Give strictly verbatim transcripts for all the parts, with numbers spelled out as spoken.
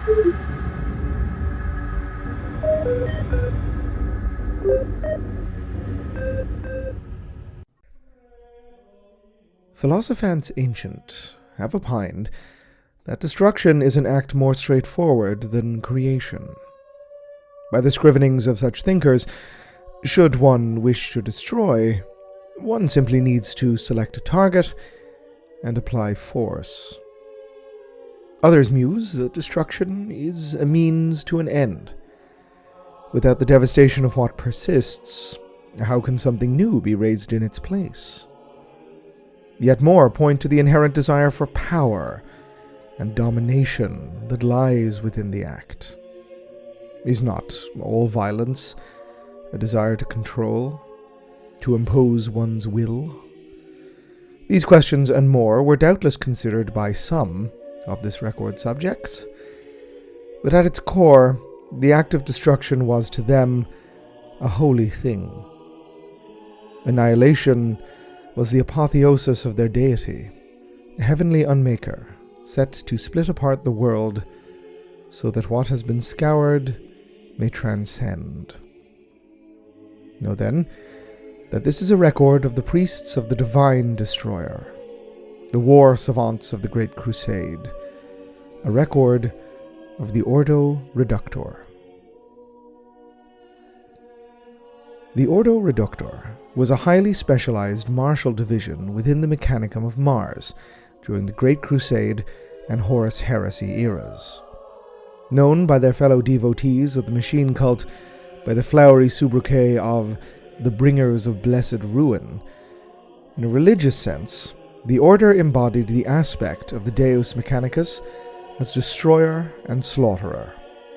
Philosophants ancient have opined that destruction is an act more straightforward than creation. By the scrivenings of such thinkers, should one wish to destroy, one simply needs to select a target and apply force. Others muse that destruction is a means to an end. Without the devastation of what persists, how can something new be raised in its place? Yet more point to the inherent desire for power and domination that lies within the act. Is not all violence a desire to control, to impose one's will? These questions and more were doubtless considered by some of this record's subjects, but at its core, the act of destruction was to them a holy thing. Annihilation was the apotheosis of their deity, a heavenly unmaker, set to split apart the world so that what has been scoured may transcend. Know then that this is a record of the priests of the divine destroyer, the war savants of the Great Crusade, a record of the Ordo Reductor. The Ordo Reductor was a highly specialized martial division within the Mechanicum of Mars during the Great Crusade and Horus Heresy eras. Known by their fellow devotees of the machine cult by the flowery sobriquet of the Bringers of Blessed Ruin, in a religious sense, the order embodied the aspect of the Deus Mechanicus as destroyer and slaughterer.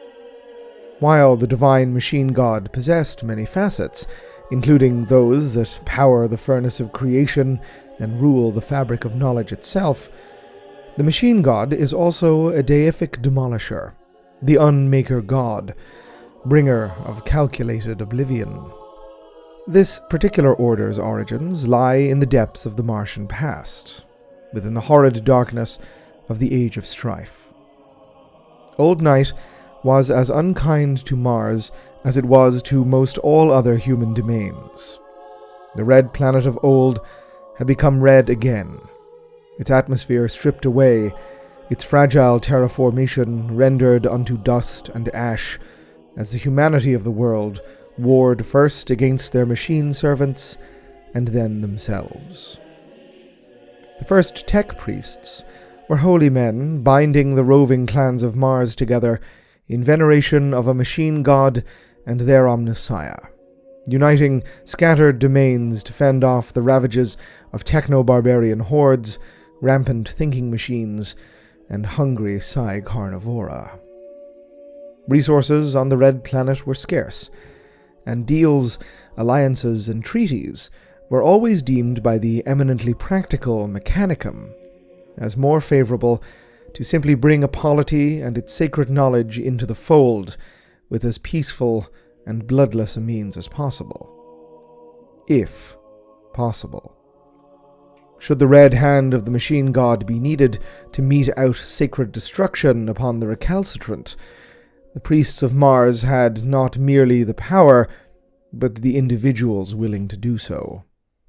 While the divine machine god possessed many facets, including those that power the furnace of creation and rule the fabric of knowledge itself, the machine god is also a deific demolisher, the unmaker god, bringer of calculated oblivion. This particular order's origins lie in the depths of the Martian past, within the horrid darkness of the Age of Strife. Old Night was as unkind to Mars as it was to most all other human domains. The red planet of old had become red again, its atmosphere stripped away, its fragile terraformation rendered unto dust and ash, as the humanity of the world warred first against their machine servants and then themselves. The first tech priests were holy men binding the roving clans of Mars together in veneration of a machine god and their omnissiah, uniting scattered domains to fend off the ravages of techno-barbarian hordes, rampant thinking machines, and hungry psi carnivora. Resources on the Red Planet were scarce, and deals, alliances, and treaties were always deemed by the eminently practical Mechanicum as more favorable to simply bring a polity and its sacred knowledge into the fold with as peaceful and bloodless a means as possible. If possible. Should the red hand of the machine god be needed to mete out sacred destruction upon the recalcitrant, the priests of Mars had not merely the power, but the individuals willing to do so.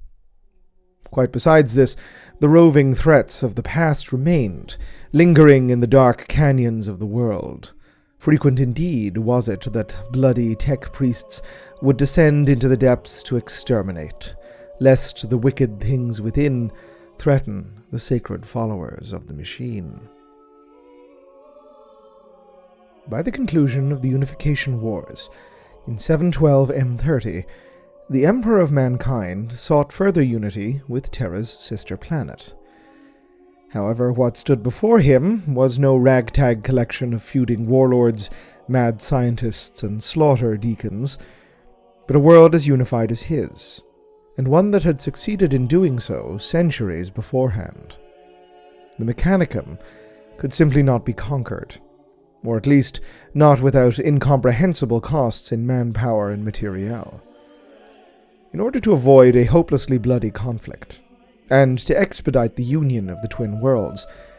Quite besides this, the roving threats of the past remained, lingering in the dark canyons of the world. Frequent indeed was it that bloody tech priests would descend into the depths to exterminate, lest the wicked things within threaten the sacred followers of the machine. By the conclusion of the Unification Wars, in seven twelve M thirty, the Emperor of Mankind sought further unity with Terra's sister planet. However, what stood before him was no ragtag collection of feuding warlords, mad scientists, and slaughter deacons, but a world as unified as his, and one that had succeeded in doing so centuries beforehand. The Mechanicum could simply not be conquered, or at least not without incomprehensible costs in manpower and materiel. In order to avoid a hopelessly bloody conflict, and to expedite the union of the twin worlds,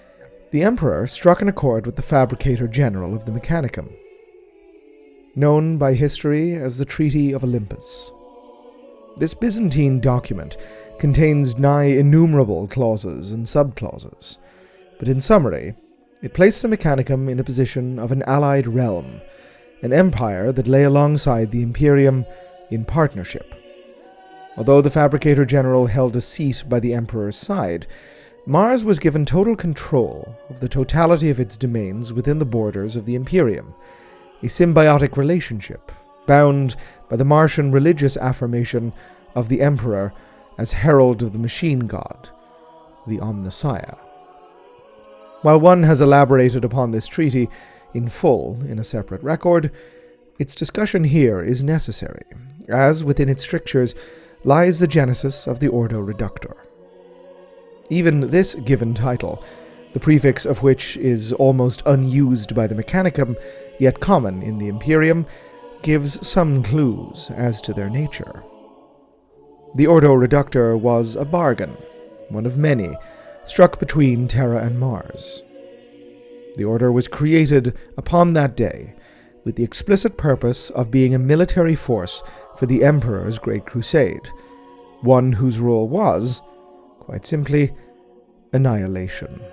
the Emperor struck an accord with the Fabricator General of the Mechanicum, known by history as the Treaty of Olympus. This Byzantine document contains nigh innumerable clauses and subclauses, but in summary, it placed the Mechanicum in a position of an allied realm, an empire that lay alongside the Imperium in partnership. Although the Fabricator General held a seat by the Emperor's side, Mars was given total control of the totality of its domains within the borders of the Imperium, a symbiotic relationship bound by the Martian religious affirmation of the Emperor as herald of the machine god, the Omnissiah. While one has elaborated upon this treaty in full in a separate record, its discussion here is necessary, as within its strictures lies the genesis of the Ordo Reductor. Even this given title, the prefix of which is almost unused by the Mechanicum, yet common in the Imperium, gives some clues as to their nature. The Ordo Reductor was a bargain, one of many, struck between Terra and Mars. The Order was created upon that day with the explicit purpose of being a military force for the Emperor's Great Crusade, one whose role was, quite simply, annihilation.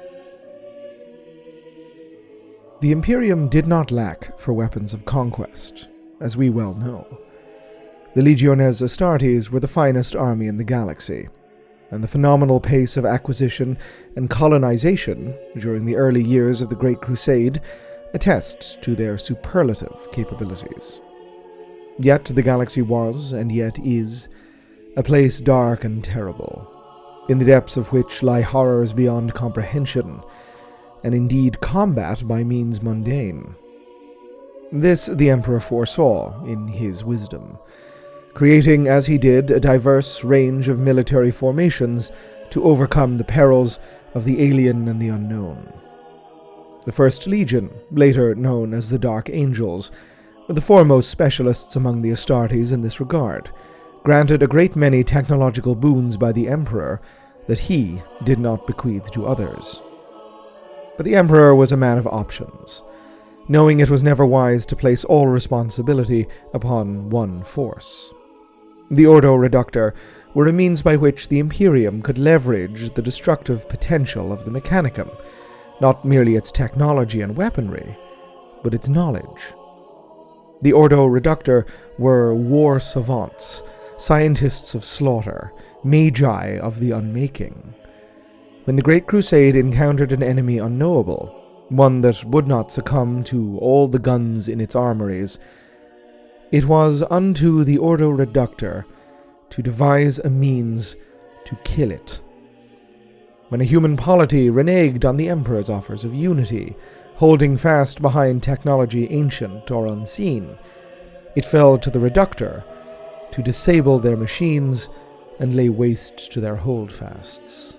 The Imperium did not lack for weapons of conquest, as we well know. The Legiones Astartes were the finest army in the galaxy, and the phenomenal pace of acquisition and colonization during the early years of the Great Crusade attests to their superlative capabilities. Yet the galaxy was, and yet is, a place dark and terrible, in the depths of which lie horrors beyond comprehension, and indeed combat by means mundane. This the Emperor foresaw in his wisdom, creating as he did a diverse range of military formations to overcome the perils of the alien and the unknown. The First Legion, later known as the Dark Angels, were the foremost specialists among the Astartes in this regard, granted a great many technological boons by the Emperor that he did not bequeath to others. But the Emperor was a man of options, knowing it was never wise to place all responsibility upon one force. The Ordo Reductor were a means by which the Imperium could leverage the destructive potential of the Mechanicum, not merely its technology and weaponry, but its knowledge. The Ordo Reductor were war savants, scientists of slaughter, magi of the unmaking. When the Great Crusade encountered an enemy unknowable, one that would not succumb to all the guns in its armories, it was unto the Ordo Reductor to devise a means to kill it. When a human polity reneged on the Emperor's offers of unity, holding fast behind technology ancient or unseen, it fell to the Reductor to disable their machines and lay waste to their holdfasts.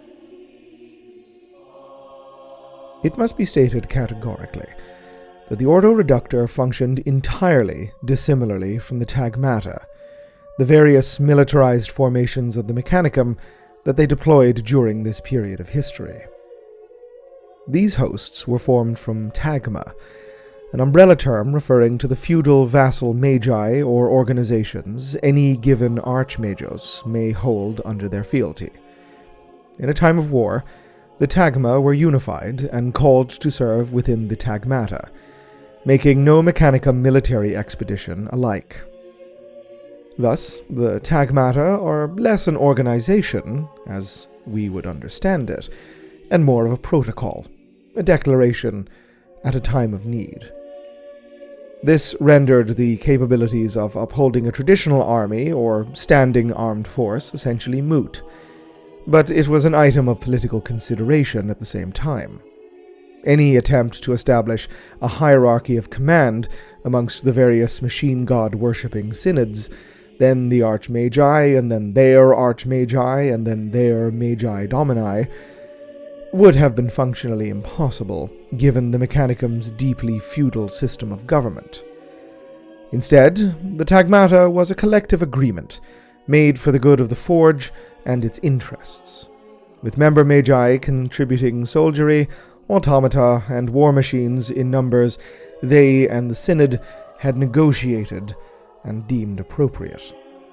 It must be stated categorically that the Ordo Reductor functioned entirely dissimilarly from the Tagmata, the various militarized formations of the Mechanicum that they deployed during this period of history. These hosts were formed from Tagma, an umbrella term referring to the feudal vassal magi or organizations any given archmagos may hold under their fealty. In a time of war, the Tagma were unified and called to serve within the Tagmata, making no Mechanicum military expedition alike. Thus, the Tagmata are less an organization, as we would understand it, and more of a protocol, a declaration at a time of need. This rendered the capabilities of upholding a traditional army or standing armed force essentially moot, but it was an item of political consideration at the same time. Any attempt to establish a hierarchy of command amongst the various machine god-worshipping synods, then the Archmagi, and then their Archmagi, and then their Magi Domini, would have been functionally impossible, given the Mechanicum's deeply feudal system of government. Instead, the Tagmata was a collective agreement, made for the good of the Forge and its interests, with member Magi contributing soldiery, automata, and war machines in numbers they and the Synod had negotiated and deemed appropriate.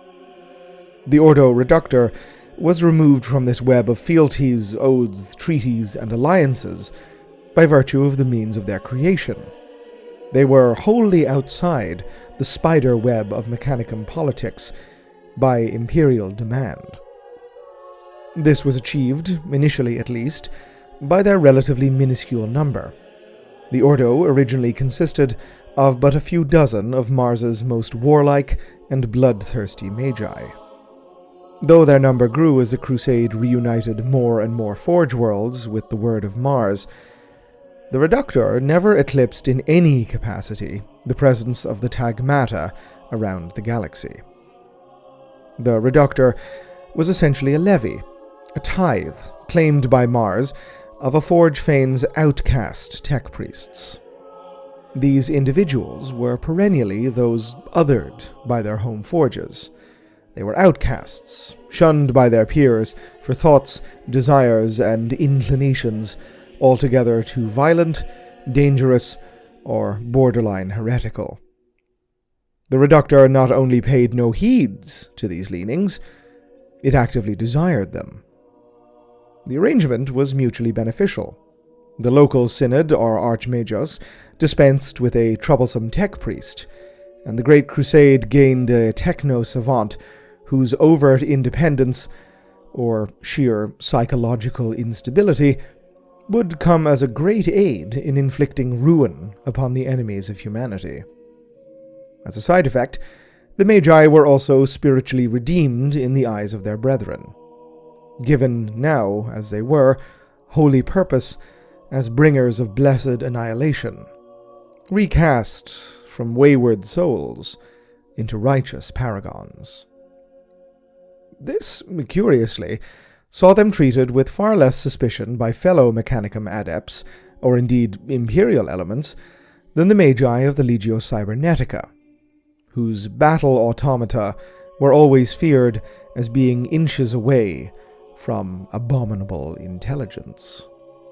The Ordo Reductor was removed from this web of fealties, oaths, treaties, and alliances by virtue of the means of their creation. They were wholly outside the spider web of Mechanicum politics by imperial demand. This was achieved, initially at least, by their relatively minuscule number. The Ordo originally consisted of but a few dozen of Mars's most warlike and bloodthirsty magi. Though their number grew as the Crusade reunited more and more Forge worlds with the word of Mars, the Reductor never eclipsed in any capacity the presence of the Tagmata around the galaxy. The Reductor was essentially a levy, a tithe, claimed by Mars, of a Forge Fane's outcast tech priests. These individuals were perennially those othered by their home forges. They were outcasts, shunned by their peers for thoughts, desires, and inclinations altogether too violent, dangerous, or borderline heretical. The Reductor not only paid no heeds to these leanings, it actively desired them. The arrangement was mutually beneficial. The local synod, or archmagos, dispensed with a troublesome tech priest, and the Great Crusade gained a techno-savant whose overt independence, or sheer psychological instability, would come as a great aid in inflicting ruin upon the enemies of humanity. As a side effect, the Magi were also spiritually redeemed in the eyes of their brethren, given now, as they were, holy purpose as bringers of blessed annihilation, recast from wayward souls into righteous paragons. This, curiously, saw them treated with far less suspicion by fellow Mechanicum adepts, or indeed imperial elements, than the Magi of the Legio Cybernetica, whose battle automata were always feared as being inches away from abominable intelligence.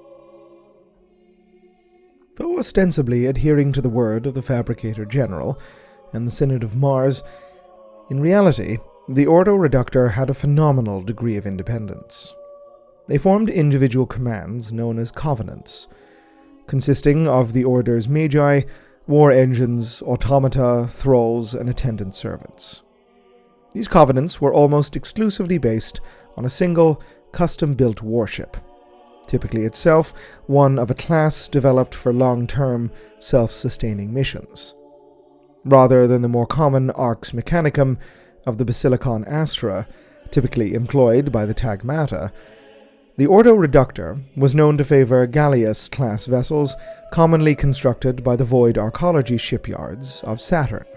Though ostensibly adhering to the word of the Fabricator General and the Synod of Mars, in reality, the Ordo Reductor had a phenomenal degree of independence. They formed individual commands known as Covenants, consisting of the Order's Magi, war engines, automata, thralls, and attendant servants. These Covenants were almost exclusively based on a single, custom-built warship, typically itself one of a class developed for long-term, self-sustaining missions. Rather than the more common Arx Mechanicum of the Basilicon Astra, typically employed by the Tagmata, the Ordo Reductor was known to favor Gallius-class vessels commonly constructed by the Void Arcology shipyards of Saturn.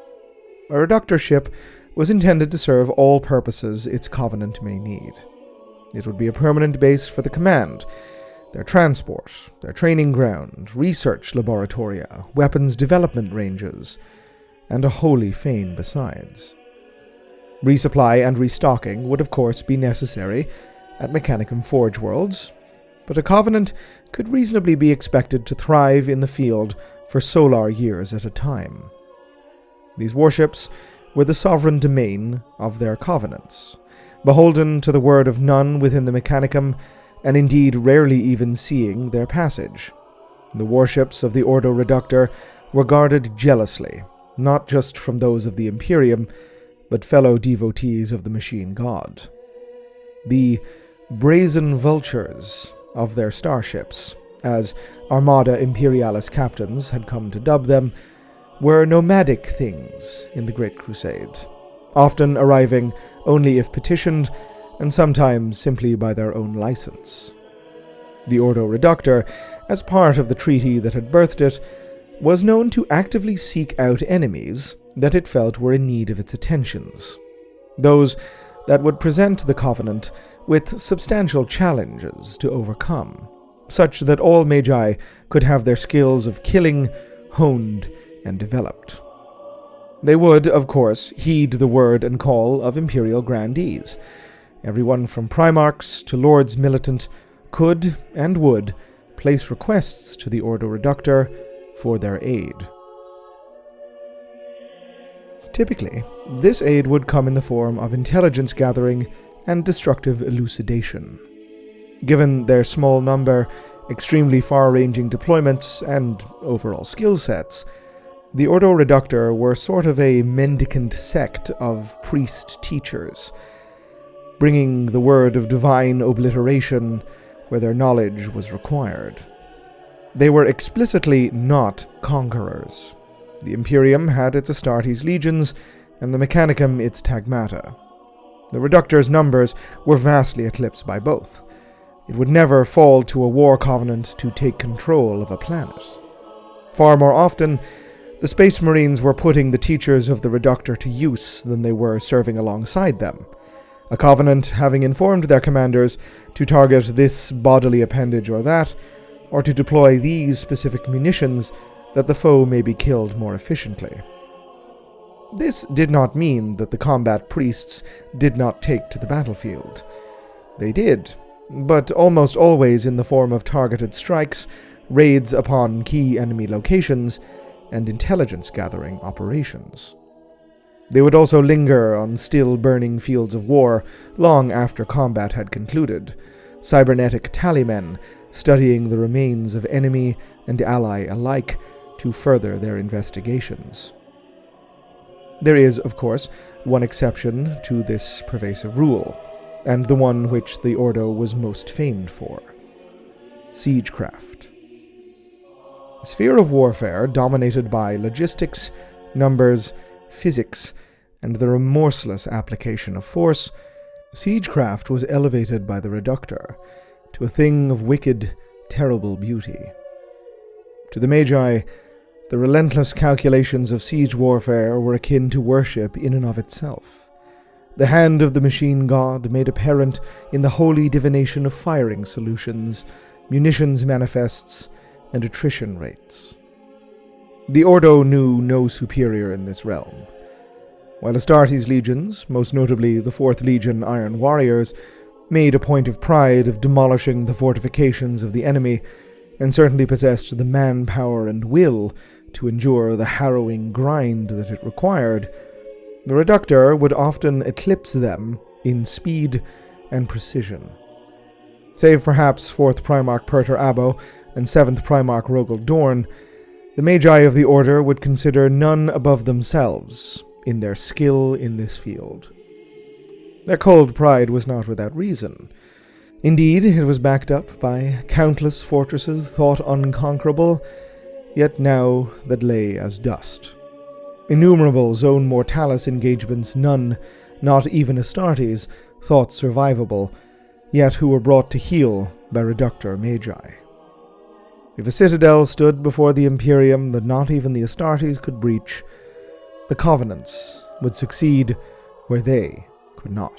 A Reductor ship was intended to serve all purposes its Covenant may need. It would be a permanent base for the command, their transport, their training ground, research laboratoria, weapons development ranges, and a holy fane besides. Resupply and restocking would of course be necessary at Mechanicum Forge Worlds, but a Covenant could reasonably be expected to thrive in the field for solar years at a time. These warships were the sovereign domain of their Covenants, beholden to the word of none within the Mechanicum, and indeed rarely even seeing their passage. The warships of the Ordo Reductor were guarded jealously, not just from those of the Imperium, but fellow devotees of the Machine God. The brazen vultures of their starships, as Armada Imperialis captains had come to dub them, were nomadic things in the Great Crusade, often arriving only if petitioned, and sometimes simply by their own license. The Ordo Reductor, as part of the treaty that had birthed it, was known to actively seek out enemies that it felt were in need of its attentions, those that would present the Covenant with substantial challenges to overcome, such that all Magi could have their skills of killing honed and developed. They would, of course, heed the word and call of Imperial Grandees. Everyone from Primarchs to Lords Militant could and would place requests to the Ordo Reductor for their aid. Typically, this aid would come in the form of intelligence gathering and destructive elucidation. Given their small number, extremely far-ranging deployments, and overall skill sets, the Ordo Reductor were sort of a mendicant sect of priest-teachers, bringing the word of divine obliteration where their knowledge was required. They were explicitly not conquerors. The Imperium had its Astartes legions, and the Mechanicum its Tagmata. The Reductor's numbers were vastly eclipsed by both. It would never fall to a war covenant to take control of a planet. Far more often, the Space Marines were putting the teachers of the Reductor to use than they were serving alongside them, a covenant having informed their commanders to target this bodily appendage or that, or to deploy these specific munitions that the foe may be killed more efficiently. This did not mean that the combat priests did not take to the battlefield. They did, but almost always in the form of targeted strikes, raids upon key enemy locations, and intelligence-gathering operations. They would also linger on still-burning fields of war long after combat had concluded, cybernetic tallymen studying the remains of enemy and ally alike to further their investigations. There is, of course, one exception to this pervasive rule, and the one which the Ordo was most famed for: siegecraft. A sphere of warfare dominated by logistics, numbers, physics, and the remorseless application of force, siegecraft was elevated by the Reductor to a thing of wicked, terrible beauty. To the Magi, the relentless calculations of siege warfare were akin to worship in and of itself. The hand of the machine god made apparent in the holy divination of firing solutions, munitions manifests, and attrition rates. The Ordo knew no superior in this realm. While Astartes legions, most notably the fourth Legion Iron Warriors, made a point of pride of demolishing the fortifications of the enemy, and certainly possessed the manpower and will to endure the harrowing grind that it required, the Reductor would often eclipse them in speed and precision. Save perhaps fourth Primarch Pertur Abo and seventh Primarch Rogel Dorn, the Magi of the Order would consider none above themselves in their skill in this field. Their cold pride was not without reason. Indeed, it was backed up by countless fortresses thought unconquerable, yet now that lay as dust. Innumerable Zone Mortalis engagements none, not even Astartes, thought survivable, yet who were brought to heel by Reductor Magi. If a citadel stood before the Imperium that not even the Astartes could breach, the Covenants would succeed where they could not.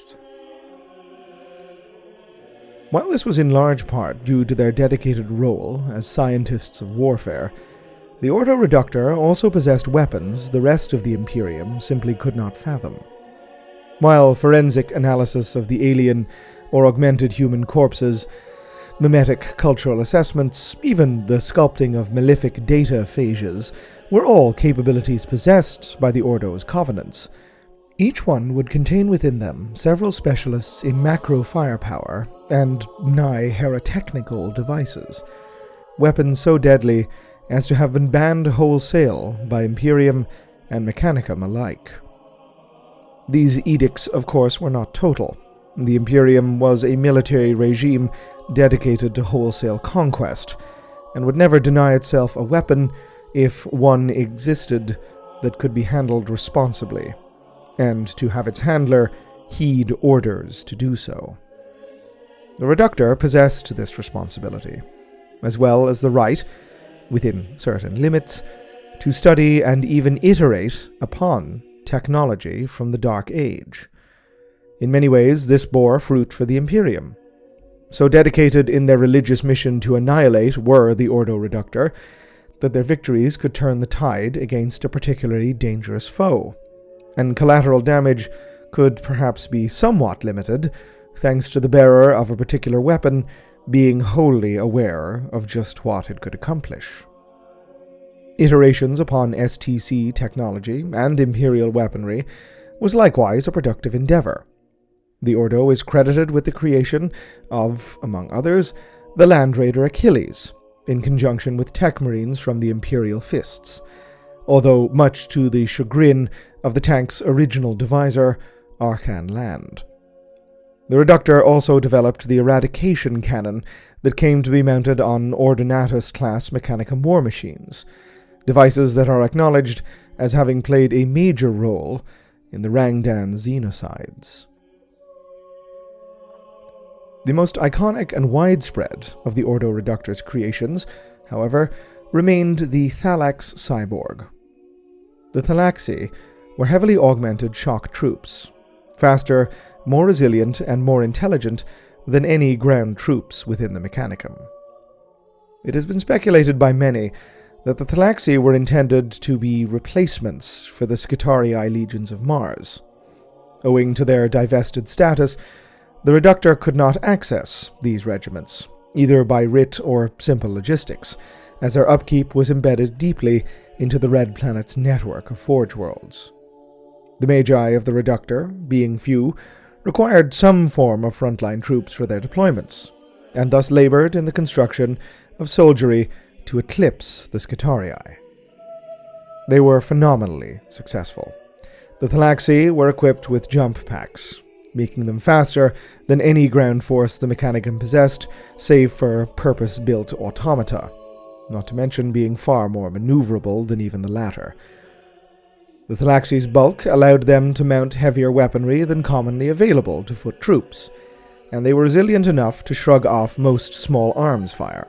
While this was in large part due to their dedicated role as scientists of warfare, the Ordo Reductor also possessed weapons the rest of the Imperium simply could not fathom. While forensic analysis of the alien or augmented human corpses, mimetic cultural assessments, even the sculpting of malefic data phages, were all capabilities possessed by the Ordo's covenants. Each one would contain within them several specialists in macro firepower and nigh herotechnical devices, weapons so deadly as to have been banned wholesale by Imperium and Mechanicum alike. These edicts, of course, were not total. The Imperium was a military regime dedicated to wholesale conquest, and would never deny itself a weapon if one existed that could be handled responsibly, and to have its handler heed orders to do so. The Reductor possessed this responsibility, as well as the right, within certain limits, to study and even iterate upon technology from the Dark Age. In many ways, this bore fruit for the Imperium. So dedicated in their religious mission to annihilate were the Ordo Reductor, that their victories could turn the tide against a particularly dangerous foe, and collateral damage could perhaps be somewhat limited, thanks to the bearer of a particular weapon being wholly aware of just what it could accomplish. Iterations upon S T C technology and Imperial weaponry was likewise a productive endeavor. The Ordo is credited with the creation of, among others, the Land Raider Achilles, in conjunction with tech marines from the Imperial Fists, although much to the chagrin of the tank's original deviser, Arkan Land. The Reductor also developed the Eradication Cannon that came to be mounted on Ordinatus-class Mechanicum war machines, devices that are acknowledged as having played a major role in the Rangdan Xenocides. The most iconic and widespread of the Ordo Reductor's creations, however, remained the Thalax cyborg. The Thalaxi were heavily augmented shock troops, faster, more resilient, and more intelligent than any ground troops within the Mechanicum. It has been speculated by many that the Thalaxi were intended to be replacements for the Skitarii legions of Mars. Owing to their divested status, the Reductor could not access these regiments, either by writ or simple logistics, as their upkeep was embedded deeply into the Red Planet's network of Forge Worlds. The Magi of the Reductor, being few, required some form of frontline troops for their deployments, and thus labored in the construction of soldiery to eclipse the Skitarii. They were phenomenally successful. The Thalaxi were equipped with jump packs, making them faster than any ground force the Mechanicum possessed, save for purpose-built automata, not to mention being far more maneuverable than even the latter. The Thalaxi's bulk allowed them to mount heavier weaponry than commonly available to foot troops, and they were resilient enough to shrug off most small arms fire.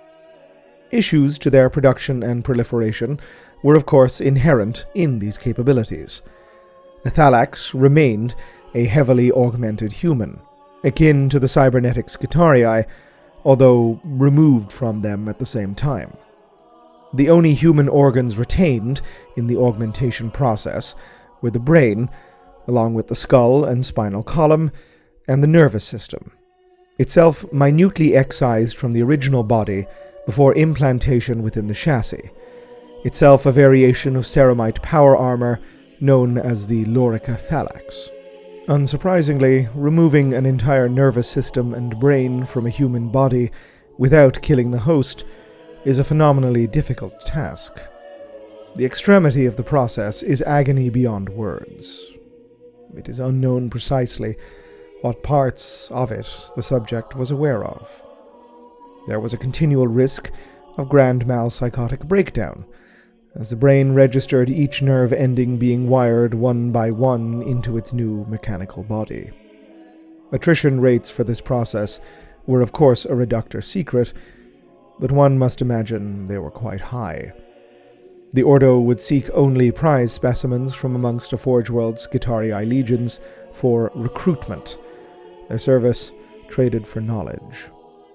Issues to their production and proliferation were of course inherent in these capabilities. The Thalax remained a heavily augmented human, akin to the cybernetic Skitarii, although removed from them at the same time. The only human organs retained in the augmentation process were the brain, along with the skull and spinal column, and the nervous system, itself minutely excised from the original body before implantation within the chassis, itself a variation of ceramite power armor known as the Lorica Thalax. Unsurprisingly, removing an entire nervous system and brain from a human body without killing the host is a phenomenally difficult task. The extremity of the process is agony beyond words. It is unknown precisely what parts of it the subject was aware of. There was a continual risk of grand mal psychotic breakdown, as the brain registered each nerve ending being wired one by one into its new mechanical body. Attrition rates for this process were of course a Reductor secret, but one must imagine they were quite high. The Ordo would seek only prize specimens from amongst a Forge World's Skitarii legions for recruitment, their service traded for knowledge.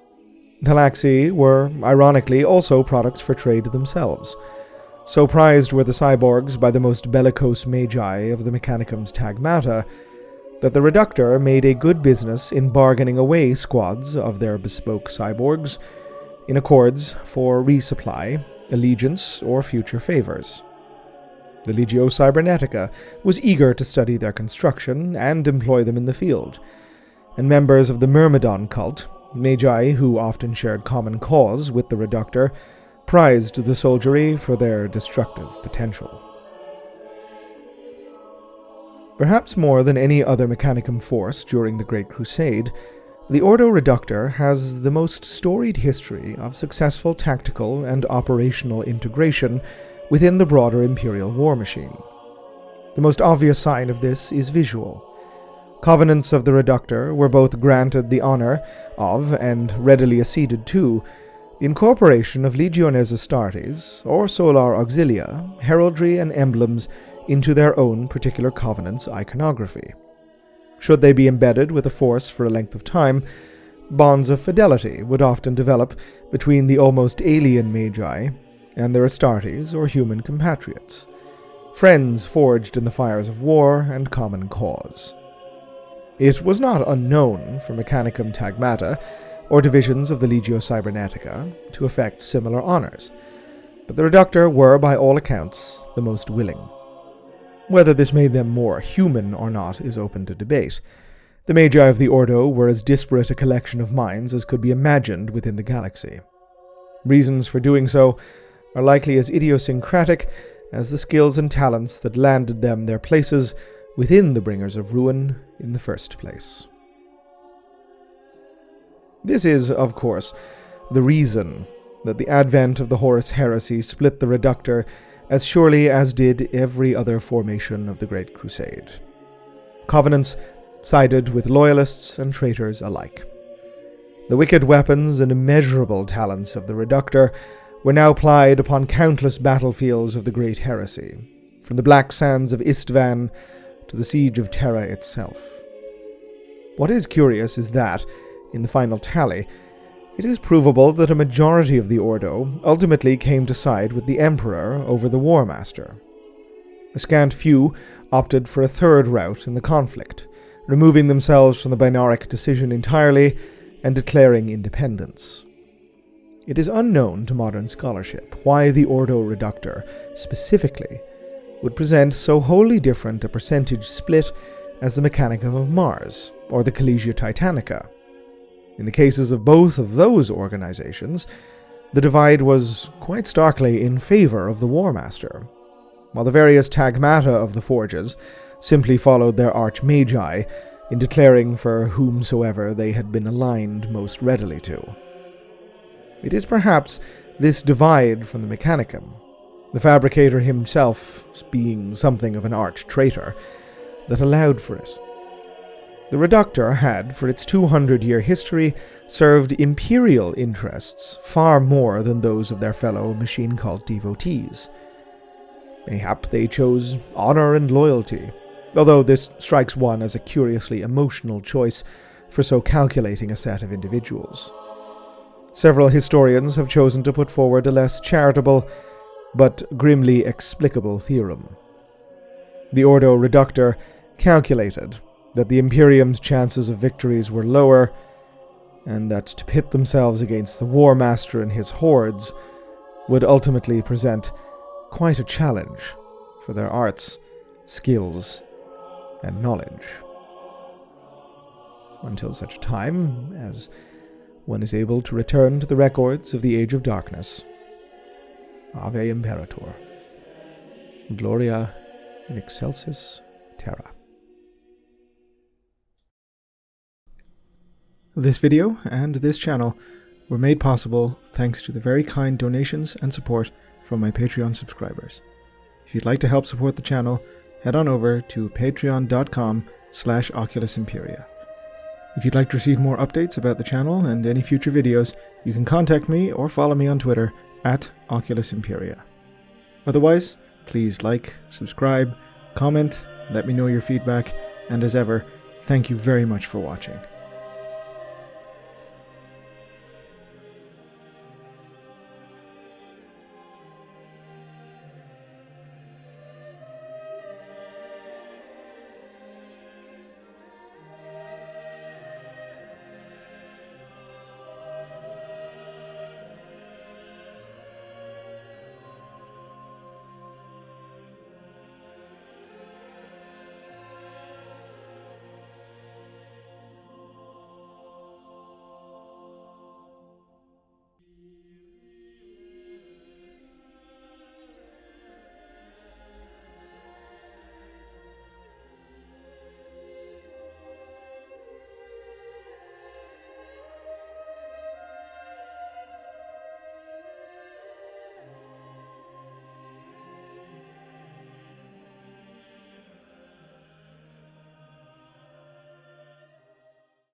Thalaxi were, ironically, also products for trade themselves. So prized were the cyborgs by the most bellicose magi of the Mechanicum's Tagmata that the Reductor made a good business in bargaining away squads of their bespoke cyborgs in accords for resupply, allegiance, or future favors. The Legio Cybernetica was eager to study their construction and employ them in the field, and members of the Myrmidon cult, magi who often shared common cause with the Reductor, prized the soldiery for their destructive potential. Perhaps more than any other Mechanicum force during the Great Crusade, the Ordo Reductor has the most storied history of successful tactical and operational integration within the broader Imperial war machine. The most obvious sign of this is visual. Covenants of the Reductor were both granted the honor of, and readily acceded to, incorporation of Legiones Astartes, or Solar Auxilia, heraldry and emblems into their own particular covenant's iconography. Should they be embedded with a force for a length of time, bonds of fidelity would often develop between the almost alien Magi and their Astartes or human compatriots, friends forged in the fires of war and common cause. It was not unknown for Mechanicum Tagmata or divisions of the Legio Cybernetica to effect similar honors, but the Reductor were, by all accounts, the most willing. Whether this made them more human or not is open to debate. The Magi of the Ordo were as disparate a collection of minds as could be imagined within the galaxy. Reasons for doing so are likely as idiosyncratic as the skills and talents that landed them their places within the Bringers of Ruin in the first place. This is, of course, the reason that the advent of the Horus Heresy split the Reductor as surely as did every other formation of the Great Crusade. Covenants sided with loyalists and traitors alike. The wicked weapons and immeasurable talents of the Reductor were now plied upon countless battlefields of the Great Heresy, from the black sands of Istvan to the siege of Terra itself. What is curious is that, in the final tally, it is provable that a majority of the Ordo ultimately came to side with the Emperor over the War Master. A scant few opted for a third route in the conflict, removing themselves from the Binaric decision entirely and declaring independence. It is unknown to modern scholarship why the Ordo Reductor, specifically, would present so wholly different a percentage split as the Mechanicum of Mars or the Collegia Titanica. In the cases of both of those organizations, the divide was quite starkly in favor of the War Master, while the various tagmata of the Forges simply followed their arch-magi in declaring for whomsoever they had been aligned most readily to. It is perhaps this divide from the Mechanicum, the Fabricator himself being something of an arch-traitor, that allowed for it. The Reductor had, for its two hundred year history, served imperial interests far more than those of their fellow machine cult devotees. Mayhap they chose honor and loyalty, although this strikes one as a curiously emotional choice for so calculating a set of individuals. Several historians have chosen to put forward a less charitable, but grimly explicable theorem. The Ordo Reductor calculated that the Imperium's chances of victories were lower, and that to pit themselves against the War Master and his hordes would ultimately present quite a challenge for their arts, skills, and knowledge. Until such a time as one is able to return to the records of the Age of Darkness. Ave Imperator. Gloria in excelsis terra. This video and this channel were made possible thanks to the very kind donations and support from my Patreon subscribers. If you'd like to help support the channel, head on over to patreon.com slash Oculus Imperia. If you'd like to receive more updates about the channel and any future videos, you can contact me or follow me on Twitter at Oculus Imperia. Otherwise, please like, subscribe, comment, let me know your feedback, and as ever, thank you very much for watching.